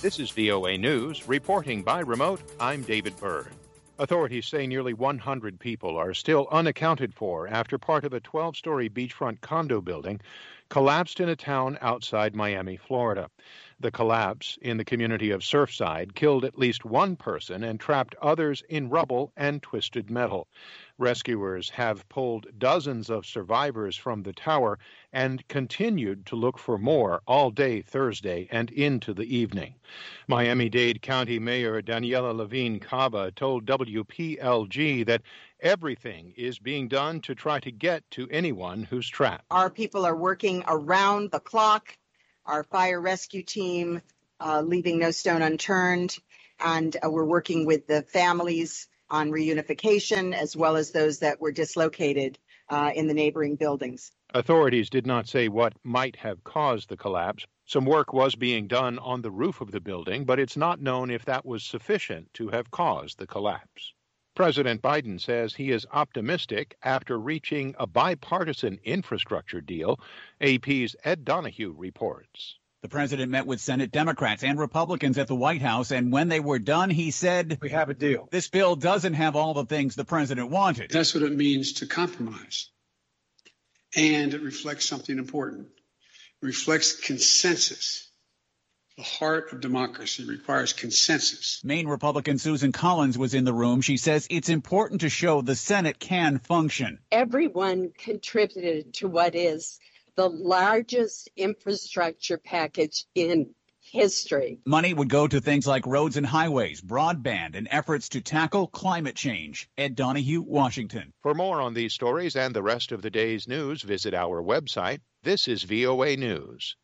This is VOA News. Reporting by remote, I'm David Byrd. Authorities say nearly 100 people are still unaccounted for after part of a 12-story beachfront condo building collapsed in a town outside Miami, Florida. The collapse in the community of Surfside killed at least one person and trapped others in rubble and twisted metal. Rescuers have pulled dozens of survivors from the tower and continued to look for more all day Thursday and into the evening. Miami-Dade County Mayor Daniela Levine Cava told WPLG that everything is being done to try to get to anyone who's trapped. Our people are working around the clock, our fire rescue team leaving no stone unturned, and we're working with the families on reunification as well as those that were dislocated in the neighboring buildings. Authorities did not say what might have caused the collapse. Some work was being done on the roof of the building, but it's not known if that was sufficient to have caused the collapse. President Biden says he is optimistic after reaching a bipartisan infrastructure deal. AP's Ed Donahue reports. The president met with Senate Democrats and Republicans at the White House, and when they were done, he said, "We have a deal. This bill doesn't have all the things the president wanted." That's what it means to compromise. And it reflects something important. It reflects consensus. The heart of democracy requires consensus. Maine Republican Susan Collins was in the room. She says it's important to show the Senate can function. Everyone contributed to what is the largest infrastructure package in history. Money would go to things like roads and highways, broadband, and efforts to tackle climate change. Ed Donahue, Washington. For more on these stories and the rest of the day's news, visit our website. This is VOA News.